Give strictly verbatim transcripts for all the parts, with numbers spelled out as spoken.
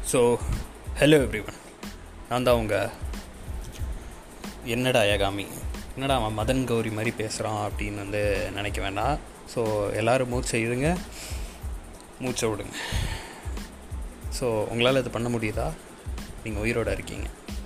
So hello everyone, நான் தான் உங்கள் என்னடா யகாமி, என்னடா அவன் மதன் கௌரி மாதிரி பேசுகிறான் அப்படின்னு வந்து நினைக்க வேண்டாம். ஸோ எல்லோரும் மூச்சை இழுங்க, மூச்சை விடுங்க. ஸோ உங்களால் இது பண்ண முடியுதா? நீங்கள் உயிரோடு இருக்கீங்க.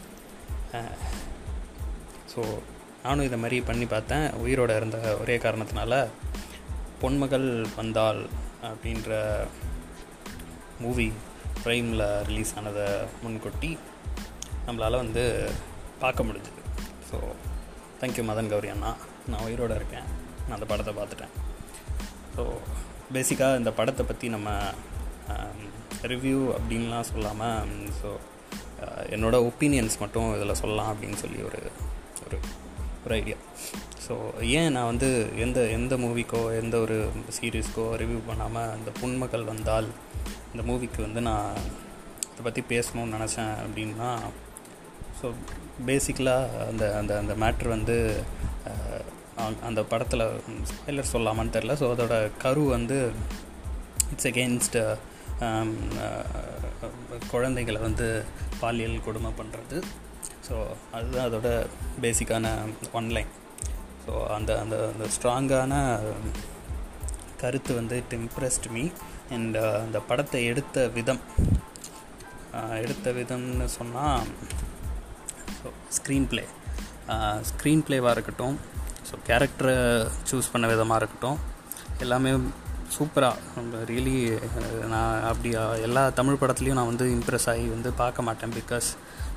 ஸோ நானும் இதை மாதிரி பண்ணி பார்த்தேன். உயிரோடு இருந்த ஒரே காரணத்தினால பொன்மகள் வந்தாள் அப்படின்ற மூவி ப்ரைமில் ரிலீஸ் ஆனதை முன்கொட்டி நம்மளால் வந்து பார்க்க முடிஞ்சுது. ஸோ தேங்க்யூ மதன் கௌரி அண்ணா, நான் உயிரோடு இருக்கேன், நான் அந்த படத்தை பார்த்துட்டேன். ஸோ பேசிக்காக இந்த படத்தை பற்றி நம்ம ரிவ்யூ அப்படின்லாம் சொல்லாமல், ஸோ என்னோடய ஒப்பீனியன்ஸ் மட்டும் இதில் சொல்லலாம் அப்படின்னு சொல்லி ஒரு ஒரு ஒரு ஐடியா. ஸோ ஏன் நான் வந்து எந்த எந்த மூவிக்கோ எந்த ஒரு சீரீஸ்க்கோ ரிவ்யூ பண்ணாமல் அந்த பொன்மகள் வந்தால் இந்த மூவிக்கு வந்து நான் இதை பற்றி பேசணும்னு நினச்சேன் அப்படின்னா, ஸோ பேசிக்கலாக அந்த அந்த அந்த மேட்ரு வந்து அந்த படத்தில் ஸ்பாய்லர் சொல்லாமான்னு தெரில. ஸோ அதோட கரு வந்து இட்ஸ் அகெயின்ஸ்ட் குழந்தைங்களை வந்து பாலியல் கொடுமை பண்ணுறது. ஸோ அதுதான் அதோட பேசிக்கான ஒன்லைன். ஸோ அந்த அந்த அந்த ஸ்ட்ராங்கான கருத்து வந்து இட் இம்ப்ரெஸ்ட் மீ. அண்ட் அந்த படத்தை எடுத்த விதம் எடுத்த விதம்னு சொன்னால், ஸோ ஸ்க்ரீன் ப்ளே ஸ்க்ரீன் ப்ளேவாக இருக்கட்டும், ஸோ கேரக்டரை சூஸ் பண்ண விதமாக இருக்கட்டும், எல்லாமே சூப்பராக. நம்ம ரியலி நான் அப்படி எல்லா தமிழ் படத்துலேயும் நான் வந்து இம்ப்ரெஸ் ஆகி வந்து பார்க்க மாட்டேன். பிகாஸ்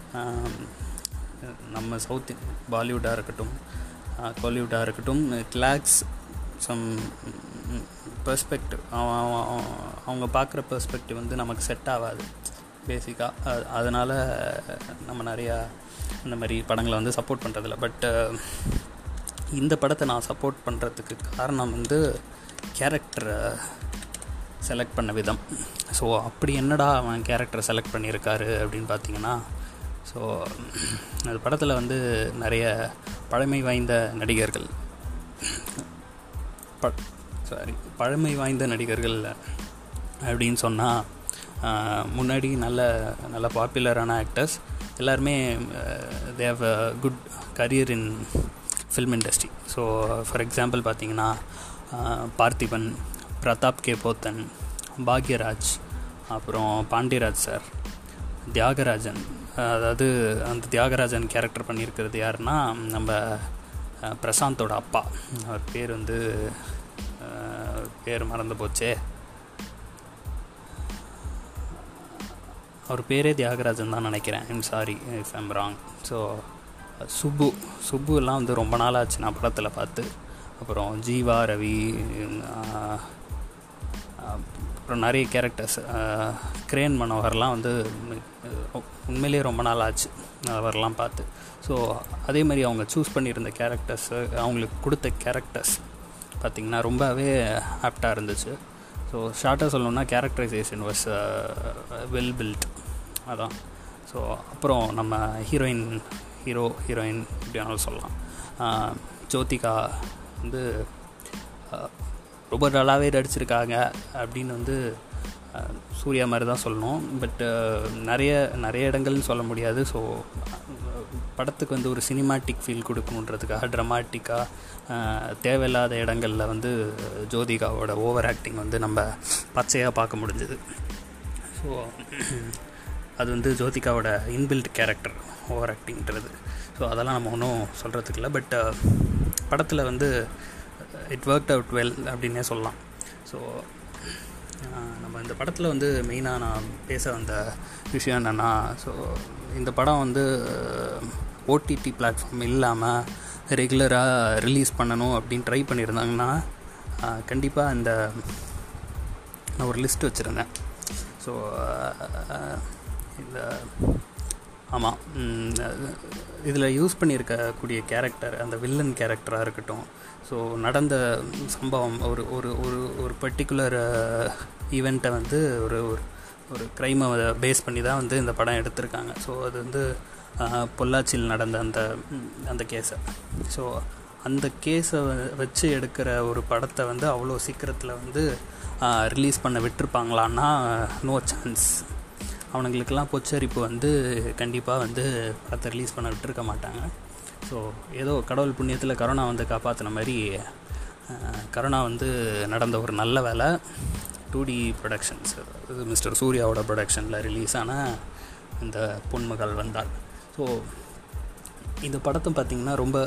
நம்ம சவுத் பாலிவுட்டாக இருக்கட்டும், கோலிவுட்டாக இருக்கட்டும், இட் லேக்ஸ் சம் பெர்ஸ்பெக்டிவ். அவங்க பார்க்குற பெர்ஸ்பெக்டிவ் வந்து நமக்கு செட் ஆகாது பேசிக்காக. அதனால் நம்ம நிறையா இந்த மாதிரி படங்களை வந்து சப்போர்ட் பண்ணுறதில்ல. பட் இந்த படத்தை நான் சப்போர்ட் பண்ணுறதுக்கு காரணம் வந்து கேரக்டரை செலக்ட் பண்ண விதம். ஸோ அப்படி என்னடா அவன் கேரக்டரை செலக்ட் பண்ணியிருக்காரு அப்படின்னு பார்த்தீங்கன்னா, ஸோ அந்த படத்தில் வந்து நிறைய பழமை வாய்ந்த நடிகர்கள் ப சாரி பழமை வாய்ந்த நடிகர்கள் அப்படின்னு சொன்னால், முன்னாடி நல்ல நல்ல பாப்புலரான ஆக்டர்ஸ் எல்லாருமே they have a good career in film industry. So for example பார்த்தீங்கன்னா, பார்த்திபன், பிரதாப் கே போத்தன், பாக்யராஜ், அப்புறம் பாண்டியராஜ் சார், தியாகராஜன். அதாவது அந்த தியாகராஜன் கேரக்டர் பண்ணியிருக்கிறது யாருன்னா, நம்ம பிரசாந்தோட அப்பா. அவர் பேர் வந்து பேர் மறந்து போச்சே, அவர் பேரே தியாகராஜன் தான் நினைக்கிறேன். I'm sorry if I'm wrong. So Subbu Subbu எல்லாம் வந்து ரொம்ப நாள் ஆச்சு நான் படத்தில் பார்த்து. அப்புறம் ஜீவா, ரவி, அப்புறம் நிறைய கேரக்டர்ஸ், கிரேன் மனோகர்லாம் வந்து உண்மையிலே ரொம்ப நாள் ஆச்சு அவரெல்லாம் பார்த்து. ஸோ அதே மாதிரி அவங்க சூஸ் பண்ணியிருந்த கேரக்டர்ஸு, அவங்களுக்கு கொடுத்த கேரக்டர்ஸ் பார்த்திங்கன்னா ரொம்பவே ஆப்டாக இருந்துச்சு. ஸோ ஷார்ட்டாக சொல்லணுன்னா கேரக்டரைசேஷன் வாஸ் வெல் பில்ட். அதான். ஸோ அப்புறம் நம்ம ஹீரோயின் ஹீரோ ஹீரோயின் இப்படினாலும் சொல்லலாம். ஜோதிகா வந்து ரொம்ப நல்லாவே நடிச்சிருக்காங்க அப்படின்னு வந்து சூர்யா மாதிரி தான் சொல்லணும். பட் நிறைய நிறைய இடங்கள்னு சொல்ல முடியாது. ஸோ படத்துக்கு வந்து ஒரு சினிமாட்டிக் ஃபீல் கொடுக்கணுன்றதுக்காக ட்ரமாட்டிக்காக தேவையில்லாத இடங்களில் வந்து ஜோதிகாவோட ஓவர் ஆக்டிங் வந்து நம்ம பச்சையாக பார்க்க முடிஞ்சுது. ஸோ அது வந்து ஜோதிகாவோட இன்பில்ட் கேரக்டர் ஓவர் ஆக்டிங்கிறது. ஸோ அதெல்லாம் நம்ம ஒன்றும் சொல்கிறதுக்கு இல்லை. பட் படத்தில் வந்து இட் ஒர்க்ட் அவுட் வெல் அப்படின்னே சொல்லலாம். ஸோ நம்ம இந்த படத்தில் வந்து மெயினாக நான் பேச வந்த விஷயம் என்னென்னா, ஸோ இந்த படம் வந்து ஓடிடி பிளாட்ஃபார்ம் இல்லாமல் ரெகுலராக ரிலீஸ் பண்ணணும் அப்படின்னு ட்ரை பண்ணியிருந்தாங்கன்னா, கண்டிப்பாக இந்த நான் ஒரு லிஸ்ட் வச்சுருந்தேன். ஸோ இந்த ஆமாம் இதில் யூஸ் பண்ணியிருக்கக்கூடிய கேரக்டர், அந்த வில்லன் கேரக்டராக இருக்கட்டும், ஸோ நடந்த சம்பவம் ஒரு ஒரு ஒரு ஒரு பர்டிகுலர் ஈவெண்ட்டை வந்து ஒரு ஒரு க்ரைமை பேஸ் பண்ணி தான் வந்து இந்த படம் எடுத்திருக்காங்க. ஸோ அது வந்து பொள்ளாச்சியில் நடந்த அந்த அந்த கேஸை ஸோ அந்த கேஸை வச்சு எடுக்கிற ஒரு படத்தை வந்து அவ்வளோ சீக்கிரத்தில் வந்து ரிலீஸ் பண்ண விட்டுருப்பாங்களான்னா நோ சான்ஸ். அவனுங்களுக்கெல்லாம் பொச்சரிப்பு வந்து கண்டிப்பாக வந்து படத்தை ரிலீஸ் பண்ண விட்டுருக்க மாட்டாங்க. ஸோ ஏதோ கடவுள் புண்ணியத்தில் கரோனா வந்து காப்பாற்றின மாதிரி கரோனா வந்து நடந்த ஒரு நல்ல வேலை. டூ டி ப்ரொடக்ஷன்ஸ், இது மிஸ்டர் சூர்யாவோட ப்ரொடக்ஷனில் ரிலீஸ் ஆன இந்த பொன்மகள் வந்தாள். ஸோ இந்த படத்தை பார்த்திங்கன்னா ரொம்ப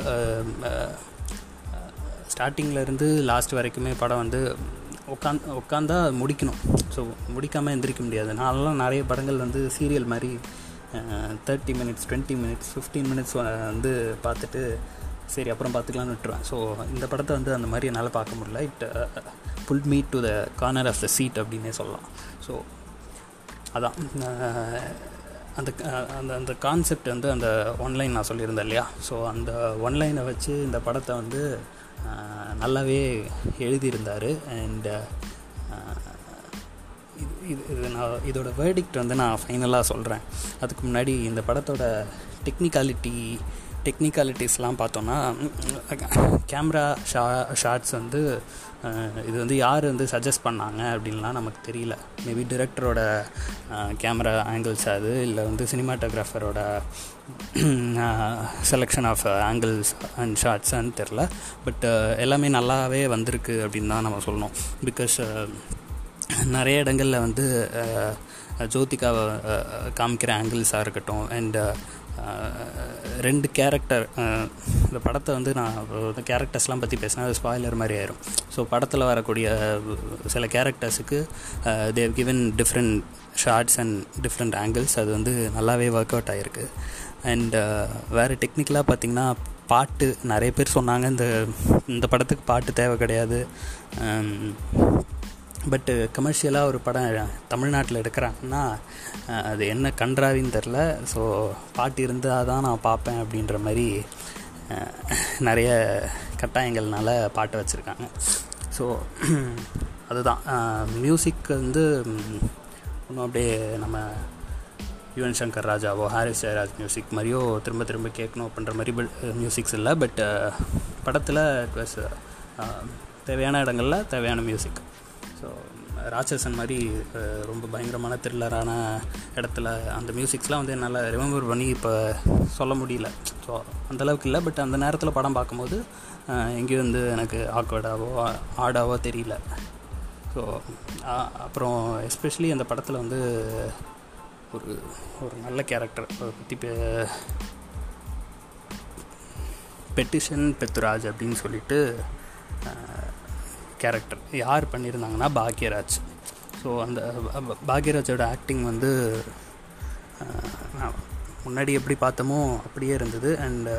ஸ்டார்டிங்கிலேருந்து லாஸ்ட் வரைக்குமே படம் வந்து உட்காந்து உட்காந்தா முடிக்கணும். ஸோ முடிக்காமல் எந்திரிக்க முடியாது. நான்லாம் நிறைய படங்கள் வந்து சீரியல் மாதிரி thirty minutes twenty minutes fifteen minutes வந்து பார்த்துட்டு சரி அப்புறம் பார்த்துக்கலான்னு விட்டுருவேன். ஸோ இந்த படத்தை வந்து அந்த மாதிரி என்னால் பார்க்க முடியல. It pull me to the corner of the seat அப்படின்னே சொல்லலாம். ஸோ அதான் அந்த அந்த அந்த கான்செப்ட் வந்து அந்த ஒன்லைன் நான் சொல்லியிருந்தேன் இல்லையா. ஸோ அந்த ஒன்லைனை வச்சு இந்த படத்தை வந்து நல்லாவே எழுதியிருந்தார். அண்டு இது இது இது நான் இதோட வேர்டிக்ட் வந்து நான் ஃபைனலாக சொல்கிறேன். அதுக்கு முன்னாடி இந்த படத்தோட டெக்னிக்காலிட்டி டெக்னிக்காலிட்டிஸ்லாம் பார்த்தோன்னா கேமரா ஷா ஷாட்ஸ் வந்து இது வந்து யார் வந்து சஜஸ்ட் பண்ணாங்க அப்படின்லாம் நமக்கு தெரியல. மேபி டிரெக்டரோட கேமரா ஆங்கிள்ஸ் அது, இல்லை வந்து சினிமாட்டோகிராஃபரோட செலெக்ஷன் ஆஃப் ஆங்கிள்ஸ் அண்ட் ஷாட்ஸான்னு தெரில. பட் எல்லாமே நல்லாவே வந்திருக்கு அப்படின்னு தான் நம்ம சொல்லணும். பிகாஸ் நிறைய இடங்களில் வந்து ஜோதிகாவை காமிக்கிற ஆங்கிள்ஸாக இருக்கட்டும், அண்ட் ரெண்டு கேரக்டர் இந்த படத்தை வந்து நான் கேரக்டர்ஸ்லாம் பற்றி பேசினா அது ஸ்பாய்லர் மாதிரி ஆயிரும். ஸோ படத்தில் வரக்கூடிய சில கேரக்டர்ஸுக்கு they given different shots and different angles. அது வந்து நல்லாவே ஒர்க் அவுட் ஆகிருக்கு. அண்ட் வேறு டெக்னிக்கலாக பார்த்திங்கன்னா பாட்டு நிறைய பேர் சொன்னாங்க இந்த இந்த படத்துக்கு பாட்டு தேவை கிடையாது. பட்டு கமர்ஷியலாக ஒரு படம் தமிழ்நாட்டில் எடுக்கிறாங்கன்னா அது என்ன கன்றாவின்னு தெரில. ஸோ பாட்டு இருந்தால் தான் நான் பார்ப்பேன் அப்படின்ற மாதிரி நிறைய கட்டாயங்கள்னால பாட்டு வச்சுருக்காங்க. ஸோ அதுதான் மியூசிக் வந்து இன்னும் அப்படியே நம்ம யுவன் சங்கர் ராஜாவோ ஹாரிஸ் ஜெயராஜ் மியூசிக் மாதிரியோ திரும்ப திரும்ப கேட்கணும் அப்படின்ற மாதிரி மியூசிக்ஸ் இல்லை. பட் படத்தில் ப்ளஸ் தேவையான இடங்களில் தேவையான மியூசிக். ஸோ ராட்சசன் மாதிரி ரொம்ப பயங்கரமான த்ரில்லரான இடத்துல அந்த மியூசிக்ஸ்லாம் வந்து என்னால் ரிமெம்பர் பண்ணி இப்போ சொல்ல முடியல. ஸோ அந்தளவுக்கு இல்லை. பட் அந்த நேரத்தில் படம் பார்க்கும்போது எங்கேயும் வந்து எனக்கு ஆக்வர்டாவோ ஆடாவோ தெரியல. ஸோ அப்புறம் எஸ்பெஷலி அந்த படத்தில் வந்து ஒரு ஒரு நல்ல கேரக்டர் பற்றி பெ பெட்டிஷன் பெத்துராஜ் அப்படின்னு சொல்லிட்டு கேரக்டர் யார் பண்ணியிருந்தாங்கன்னா பாக்யராஜ். ஸோ அந்த பாக்யராஜோட ஆக்டிங் வந்து முன்னாடி எப்படி பார்த்தோமோ அப்படியே இருந்தது. அண்ட்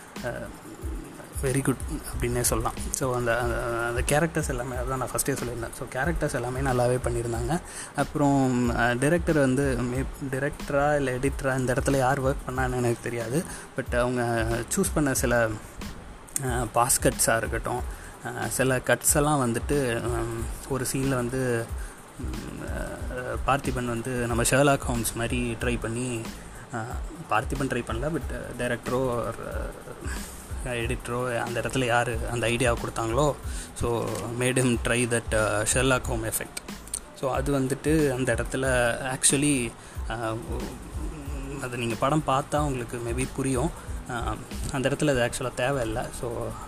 வெரி குட் அப்படின்னே சொல்லலாம். ஸோ அந்த அந்த கேரக்டர்ஸ் எல்லாமே அதான் நான் ஃபஸ்ட்டே சொல்லியிருந்தேன். ஸோ கேரக்டர்ஸ் எல்லாமே நல்லாவே பண்ணியிருந்தாங்க. அப்புறம் டிரெக்டர் வந்து மே டிரெக்டரா இல்லை எடிட்டரா இந்த இடத்துல யார் ஒர்க் பண்ணான்னு எனக்கு தெரியாது. பட் அவங்க சூஸ் பண்ண சில பாஸ்கட்ஸாக இருக்கட்டும், சில கட்ஸ் எல்லாம் வந்துட்டு ஒரு சீனில் வந்து பார்த்திபன் வந்து நம்ம ஷெர்லாக் ஹோம்ஸ் மாதிரி ட்ரை பண்ணி, பார்த்திபன் ட்ரை பண்ணல பட் டைரக்டரோ எடிட்டரோ அந்த இடத்துல யார் அந்த ஐடியாவை கொடுத்தாங்களோ so made him try that Sherlock ஹோம் எஃபெக்ட். ஸோ அது வந்துட்டு அந்த இடத்துல ஆக்சுவலி அது நீங்கள் படம் பார்த்தா உங்களுக்கு மேபி புரியும். அந்த இடத்துல அது ஆக்சுவலாக தேவையில்லை. ஸோ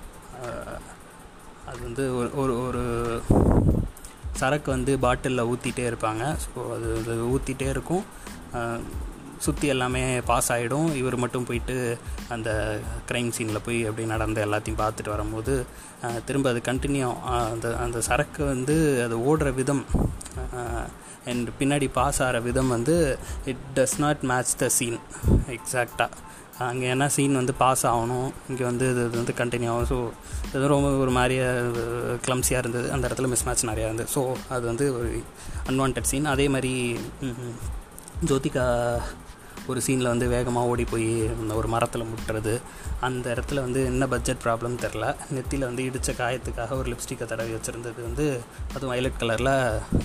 அது வந்து ஒரு ஒரு ஒரு சரக்கு வந்து பாட்டிலில் ஊற்றிட்டே இருப்பாங்க. ஸோ அது அது ஊற்றிட்டே இருக்கும், சுற்றி எல்லாமே பாஸ் ஆகிடும். இவர் மட்டும் போயிட்டு அந்த க்ரைம் சீனில் போய் அப்படி நடந்து எல்லாத்தையும் பார்த்துட்டு வரும்போது திரும்ப அது கண்டினியூ அந்த அந்த சரக்கு வந்து அது ஓடுற விதம் அண்ட் பின்னாடி பாஸ் ஆகிற விதம் வந்து it does not match the scene எக்ஸாக்டாக. அங்கே என்ன சீன் வந்து பாஸ் ஆகணும், இங்கே வந்து இது வந்து கண்டினியூ ஆகும். ஸோ இது ரொம்ப ஒரு மாதிரியே கிளம்ஸியாக இருந்தது. அந்த இடத்துல மிஸ் மேட்ச் நிறையா இருந்தது. ஸோ அது வந்து ஒரு அன்வான்ட் சீன். அதே மாதிரி ஜோதிகா ஒரு சீனில் வந்து வேகமாக ஓடி போய் ஒரு மரத்தில் முட்டுறது, அந்த இடத்துல வந்து என்ன பட்ஜெட் ப்ராப்ளம் தெரில, நெத்தியில் வந்து இடித்த காயத்துக்காக ஒரு லிப்ஸ்டிக்கை தடவி வச்சுருந்தது வந்து அதுவும் வயலட் கலரில்.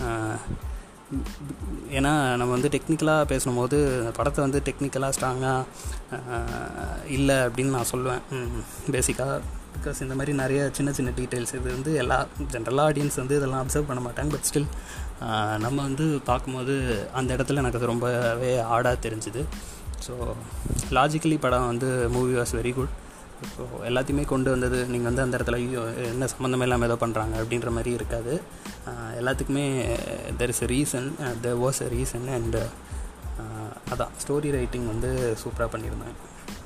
ஏன்னா நம்ம வந்து டெக்னிக்கலாக பேசும்போது படத்தை வந்து டெக்னிக்கலாக ஸ்ட்ராங்காக இல்லை அப்படின்னு நான் சொல்லுவேன். பேசிக்காக பிகாஸ் இந்த மாதிரி நிறைய சின்ன சின்ன டீட்டெயில்ஸ் இது வந்து எல்லா ஜென்ரலாக ஆடியன்ஸ் வந்து இதெல்லாம் அப்சர்வ் பண்ண மாட்டாங்க. பட் ஸ்டில் நம்ம வந்து பார்க்கும்போது அந்த இடத்துல எனக்கு அது ரொம்பவே ஆடாக தெரிஞ்சுது. ஸோ லாஜிக்கலி படம் வந்து movie was very good. So எல்லாத்தையுமே கொண்டு வந்தது நீங்கள் வந்து அந்த இடத்துல என்ன சம்மந்தமே இல்லாமல் ஏதோ பண்ணுறாங்க அப்படின்ற மாதிரி இருக்காது. எல்லாத்துக்குமே there is a reason, there was a reason. And அதான் ஸ்டோரி ரைட்டிங் வந்து சூப்பராக பண்ணியிருந்தாங்க.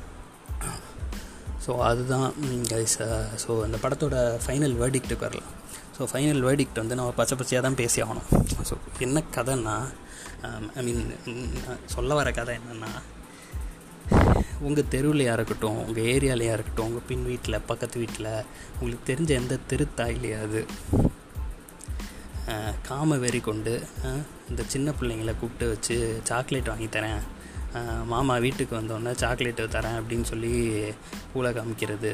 ஸோ அதுதான் கைஸ். ஸோ அந்த படத்தோட ஃபைனல் வேர்டிக்ட்டுக்கு வரலாம். ஸோ ஃபைனல் வேர்டிக்ட் வந்து நம்ம பச்சை பச்சையாக தான் பேசி ஆகணும். ஸோ என்ன கதைன்னா, ஐ மீன் சொல்ல வர கதை என்னென்னா, உங்கள் தெருவிலையாக இருக்கட்டும், உங்கள் ஏரியாலையாக இருக்கட்டும், உங்கள் பின் வீட்டில் பக்கத்து வீட்டில் உங்களுக்கு தெரிஞ்ச எந்த தெருத்தாயிலையாவது காம வெறி கொண்டு இந்த சின்ன பிள்ளைங்களை கூப்பிட்டு வச்சு சாக்லேட் வாங்கி தரேன், மாமா வீட்டுக்கு வந்தோடனே சாக்லேட்டு தரேன் அப்படின்னு சொல்லி பூலை காமிக்கிறது,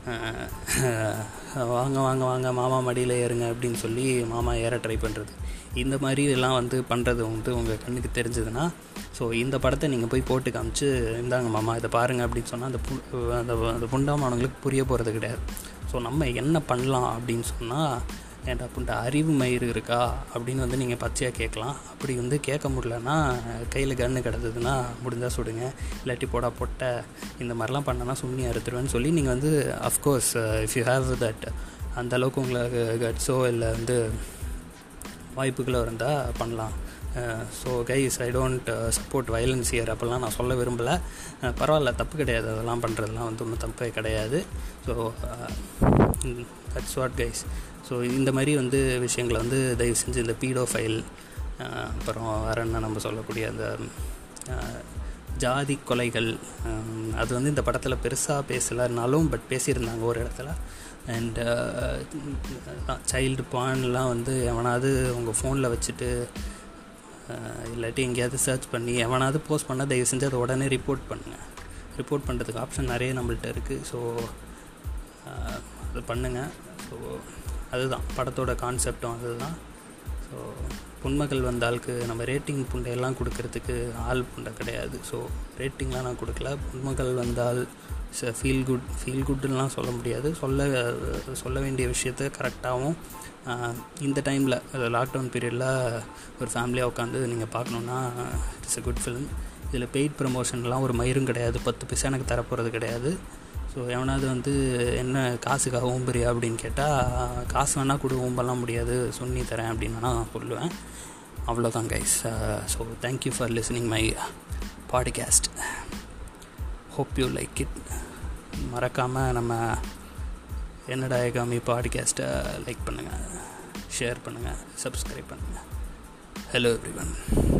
வாங்க வாங்க வாங்க மாமா மடியில் ஏறுங்க அப்படின்னு சொல்லி மாமா ஏற ட்ரை பண்ணுறது, இந்த மாதிரி எல்லாம் வந்து பண்ணுறது வந்து உங்கள் கண்ணுக்கு தெரிஞ்சதுன்னா, ஸோ இந்த படத்தை நீங்கள் போய் போட்டு காமிச்சு இந்தாங்க மாமா இதை பாருங்கள் அப்படின்னு சொன்னால் அந்த பு அந்த அந்த புண்டாமானவங்களுக்கு புரிய போகிறது கிடையாது. ஸோ நம்ம என்ன பண்ணலாம் அப்படின்னு சொன்னால், ஏன்டா புண்டை அறிவு மயிறு இருக்கா அப்படின்னு வந்து நீங்கள் பச்சையாக கேட்கலாம். அப்படி வந்து கேட்க முடியலன்னா கையில் கன்று கிடந்ததுன்னா முடிஞ்சால் சுடுங்க, இல்லாட்டி போடா பொட்டை இந்த மாதிரிலாம் பண்ணனா சுண்ணி அறுத்துருவேன்னு சொல்லி நீங்கள் வந்து of course if you have that அந்தளவுக்கு உங்களுக்கு கட்ஸோ இல்லை வந்து வாய்ப்புகளோ இருந்தால் பண்ணலாம். So guys, I don't support violence year அப்போல்லாம் நான் சொல்ல விரும்பலை. பரவாயில்ல, தப்பு கிடையாது, அதெல்லாம் பண்ணுறதுலாம் வந்து ஒன்றும் தப்பே கிடையாது. So that's what guys. So இந்த மாதிரி வந்து விஷயங்களை வந்து தயவு செஞ்சு இந்த பீடோ ஃபைல், அப்புறம் வேறு என்ன நம்ம சொல்லக்கூடிய அந்த ஜாதி கொலைகள், அது வந்து இந்த படத்தில் பெருசாக பேசலைன்னாலும் பட் பேசியிருந்தாங்க ஒரு இடத்துல. அண்டு சைல்டு பான்லாம் வந்து எவனாவது உங்கள் ஃபோனில் வச்சுட்டு இல்லாட்டி எங்கேயாவது சர்ச் பண்ணி எவனாவது போஸ்ட் பண்ணால் தயவு செஞ்சு அதை உடனே ரிப்போர்ட் பண்ணுங்கள். ரிப்போர்ட் பண்ணுறதுக்கு ஆப்ஷன் நிறைய நம்மள்கிட்ட இருக்குது. ஸோ அது பண்ணுங்கள். ஸோ அதுதான் படத்தோட கான்செப்டும் அதுதான். ஸோ புண்மகள் வந்தாலுக்கு நம்ம ரேட்டிங் புண்டையெல்லாம் கொடுக்கறதுக்கு ஆள் புண்டை கிடையாது. ஸோ ரேட்டிங்லாம் நான் கொடுக்கல. புண்மகள் வந்தால் ஃபீல் குட் ஃபீல் குட்டுலாம் சொல்ல முடியாது. சொல்ல சொல்ல வேண்டிய விஷயத்த கரெக்டாகவும் இந்த டைமில் லாக்டவுன் பீரியடில் ஒரு ஃபேமிலியாக உட்காந்து நீங்கள் பார்க்கணுன்னா இட்ஸ் எ குட் ஃபிலிம். இதில் பெய்ட் ப்ரமோஷன்லாம் ஒரு மயிரும் கிடையாது, பத்து பைசா எனக்கு தரப்போகிறது கிடையாது. ஸோ எவனாவது வந்து என்ன காசுக்காக ஊம்புறியா அப்படின்னு கேட்டால், காசு வேணால் கொடு, ஊம்பெல்லாம் முடியாது, சொல்லி தரேன் அப்படின்னு நான் சொல்லுவேன். அவ்வளோதான் guys. So thank you for listening my podcast. Hope you like it. மறக்காமல் நம்ம என்னடா ஏகாமி பாட்காஸ்ட்டை லைக் பண்ணுங்கள், ஷேர் பண்ணுங்கள், சப்ஸ்கிரைப் பண்ணுங்கள். Hello everyone.